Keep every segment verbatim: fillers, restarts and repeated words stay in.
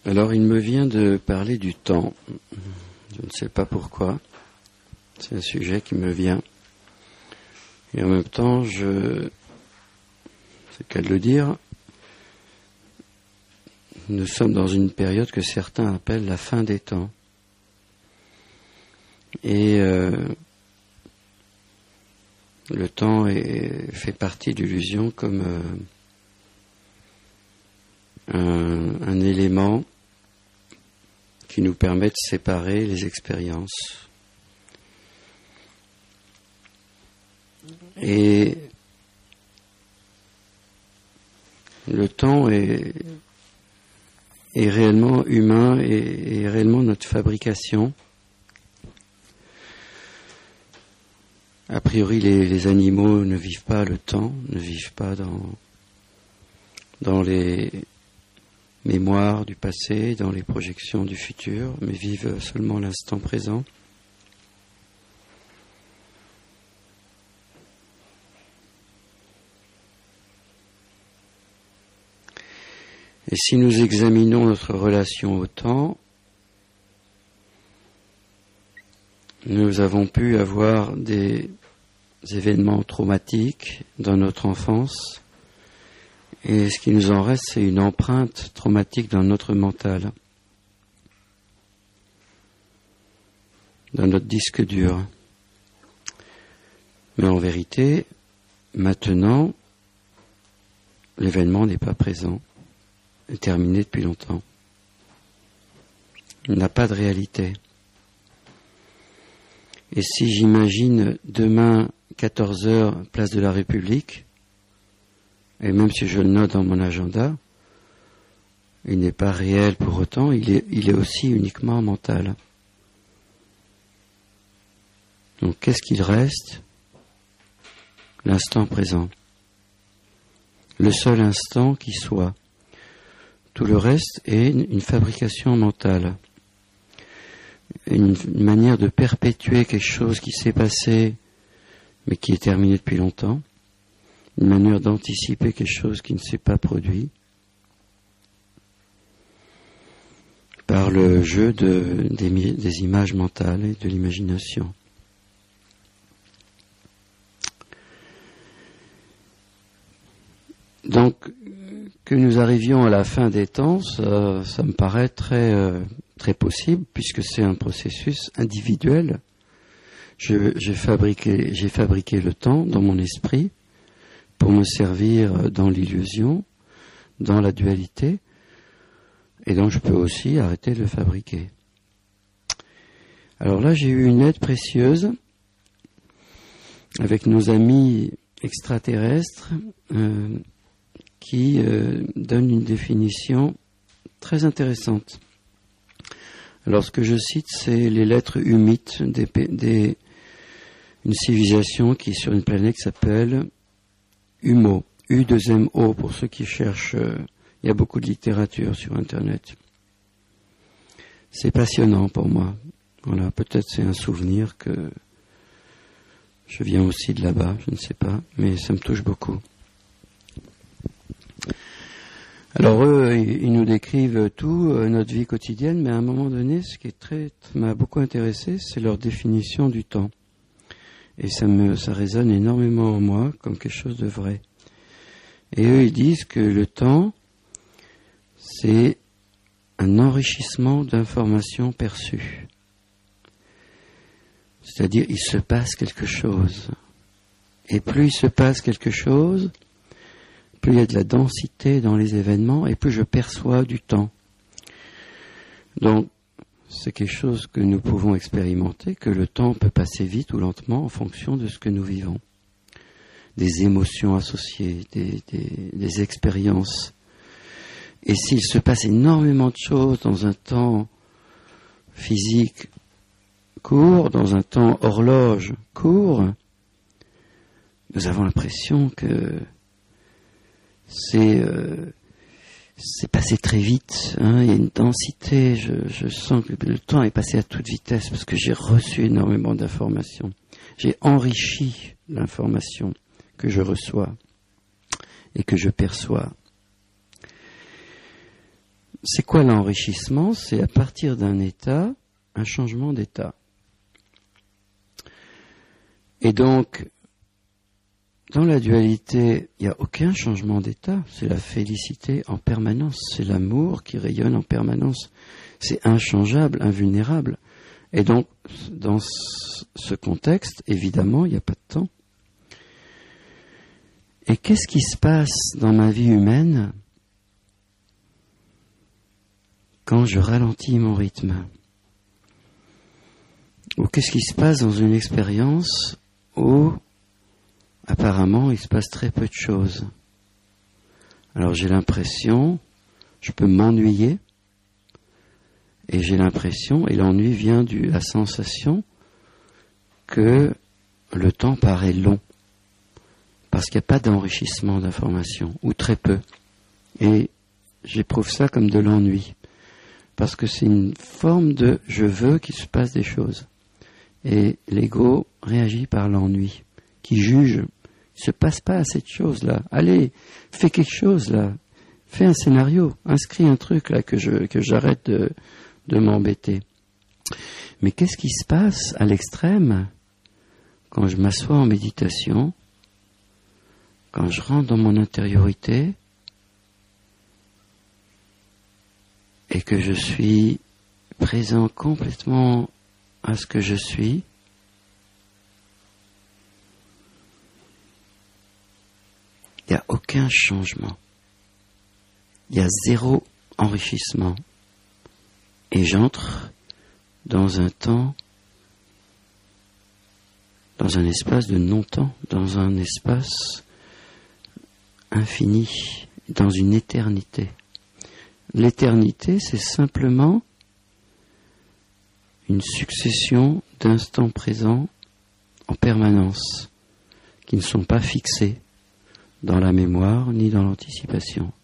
Alors, il me vient de parler du temps. Je ne sais pas pourquoi. C'est un sujet qui me vient. Et en même temps, je... c'est le cas de le dire, nous sommes dans une période que certains appellent la fin des temps. Et euh, le temps est, fait partie d'illusion comme euh, un, un élément qui nous permet de séparer les expériences. Et le temps est, est réellement humain et est réellement notre fabrication. A priori, les, les animaux ne vivent pas le temps, ne vivent pas dans, dans les mémoires du passé, dans les projections du futur, mais vivent seulement l'instant présent. Et si nous examinons notre relation au temps, nous avons pu avoir des événements traumatiques dans notre enfance, et ce qui nous en reste, c'est une empreinte traumatique dans notre mental, dans notre disque dur. Mais en vérité, maintenant, l'événement n'est pas présent, est terminé depuis longtemps. Il n'a pas de réalité. Et si j'imagine demain, quatorze heures, place de la République, et même si je le note dans mon agenda, il n'est pas réel pour autant, il est, il est aussi uniquement mental. Donc qu'est-ce qu'il reste ? L'instant présent. Le seul instant qui soit. Tout le reste est une fabrication mentale. Une, une manière de perpétuer quelque chose qui s'est passé, mais qui est terminé depuis longtemps. Une manière d'anticiper quelque chose qui ne s'est pas produit. Par le jeu de, des, des images mentales et de l'imagination. Donc, que nous arrivions à la fin des temps, ça, ça me paraît très, euh, très possible, puisque c'est un processus individuel. Je, j'ai fabriqué, j'ai fabriqué le temps dans mon esprit pour me servir dans l'illusion, dans la dualité, et donc je peux aussi arrêter de le fabriquer. Alors là, j'ai eu une aide précieuse avec nos amis extraterrestres, euh, qui euh, donne une définition très intéressante. Alors ce que je cite, c'est les lettres humites des, des, une civilisation qui est sur une planète qui s'appelle Humo, U deux M O pour ceux qui cherchent. Euh, il y a beaucoup de littérature sur Internet. C'est passionnant pour moi. Voilà, peut-être c'est un souvenir que je viens aussi de là-bas, je ne sais pas, mais ça me touche beaucoup. Alors eux, ils nous décrivent tout, euh, notre vie quotidienne, mais à un moment donné, ce qui est très, m'a beaucoup intéressé, c'est leur définition du temps. Et ça me, ça résonne énormément en moi comme quelque chose de vrai. Et eux, ils disent que le temps, c'est un enrichissement d'informations perçues. C'est-à-dire, il se passe quelque chose. Et plus il se passe quelque chose, plus il y a de la densité dans les événements et plus je perçois du temps. Donc, c'est quelque chose que nous pouvons expérimenter, que le temps peut passer vite ou lentement en fonction de ce que nous vivons. Des émotions associées, des, des, des expériences. Et s'il se passe énormément de choses dans un temps physique court, dans un temps horloge court, nous avons l'impression que c'est, euh, c'est passé très vite, hein, il y a une densité, je, je sens que le temps est passé à toute vitesse parce que j'ai reçu énormément d'informations. J'ai enrichi l'information que je reçois et que je perçois. c'est quoi l'enrichissement? C'est à partir d'un état, un changement d'état. Et donc, dans la dualité, il n'y a aucun changement d'état. C'est la félicité en permanence. C'est l'amour qui rayonne en permanence. C'est inchangeable, invulnérable. Et donc, dans ce contexte, évidemment, il n'y a pas de temps. Et qu'est-ce qui se passe dans ma vie humaine quand je ralentis mon rythme? Ou qu'est-ce qui se passe dans une expérience où, apparemment, il se passe très peu de choses? Alors j'ai l'impression, je peux m'ennuyer, et j'ai l'impression, et l'ennui vient de la sensation que le temps paraît long, parce qu'il n'y a pas d'enrichissement d'informations, ou très peu. Et j'éprouve ça comme de l'ennui, parce que c'est une forme de « je veux qu'il se passe des choses ». Et l'ego réagit par l'ennui, qui juge, il ne se passe pas assez de choses là. Allez, fais quelque chose là, fais un scénario, inscris un truc là que je que j'arrête de, de m'embêter. Mais qu'est-ce qui se passe à l'extrême quand je m'assois en méditation, quand je rentre dans mon intériorité et que je suis présent complètement à ce que je suis, il n'y a aucun changement. Il y a zéro enrichissement. Et j'entre dans un temps, dans un espace de non-temps, dans un espace infini, dans une éternité. L'éternité, c'est simplement une succession d'instants présents en permanence, qui ne sont pas fixés dans la mémoire ni dans l'anticipation.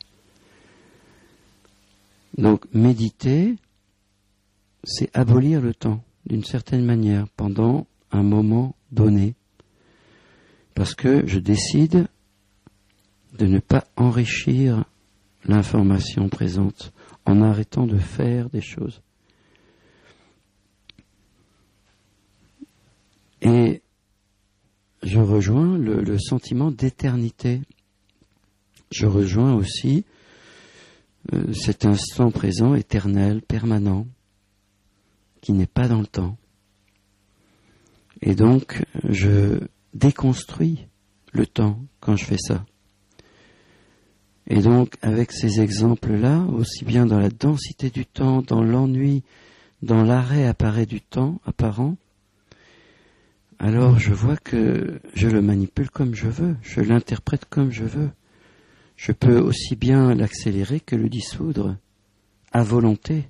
Donc méditer, c'est abolir le temps d'une certaine manière pendant un moment donné, parce que je décide de ne pas enrichir l'information présente en arrêtant de faire des choses. Et je rejoins le, le sentiment d'éternité. Je rejoins aussi euh, cet instant présent, éternel, permanent, qui n'est pas dans le temps. Et donc, je déconstruis le temps quand je fais ça. Et donc, avec ces exemples-là, aussi bien dans la densité du temps, dans l'ennui, dans l'arrêt apparent du temps apparent, alors je vois que je le manipule comme je veux, je l'interprète comme je veux. Je peux aussi bien l'accélérer que le dissoudre, à volonté.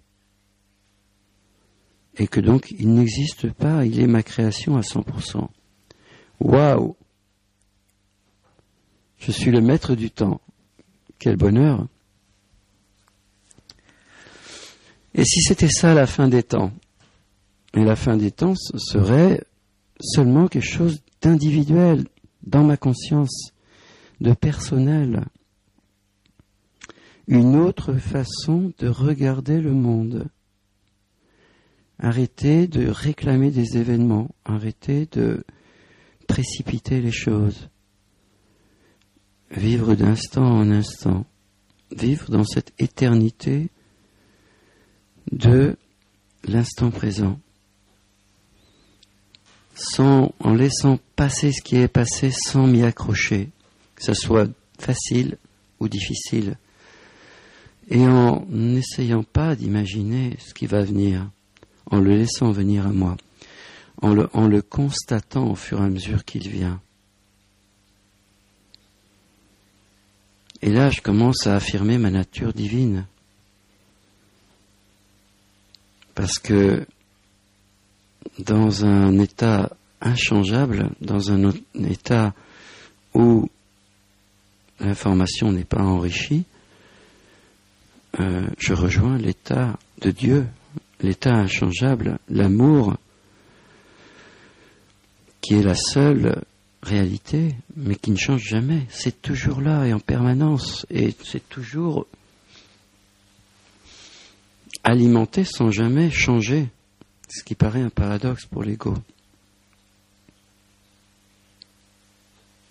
Et que donc il n'existe pas, il est ma création à cent pour cent. Waouh! Je suis le maître du temps. Quel bonheur! Et si c'était ça la fin des temps? Et la fin des temps serait seulement quelque chose d'individuel, dans ma conscience, de personnel. Une autre façon de regarder le monde. Arrêter de réclamer des événements, arrêter de précipiter les choses. Vivre d'instant en instant, vivre dans cette éternité de l'instant présent. Sans, en laissant passer ce qui est passé sans m'y accrocher, que ce soit facile ou difficile, et en n'essayant pas d'imaginer ce qui va venir, en le laissant venir à moi, en le, en le constatant au fur et à mesure qu'il vient. Et là, je commence à affirmer ma nature divine, parce que dans un état inchangeable, dans un état où l'information n'est pas enrichie, euh, je rejoins l'état de Dieu, l'état inchangeable, l'amour, qui est la seule réalité, mais qui ne change jamais. C'est toujours là et en permanence, et c'est toujours alimenter sans jamais changer, ce qui paraît un paradoxe pour l'ego.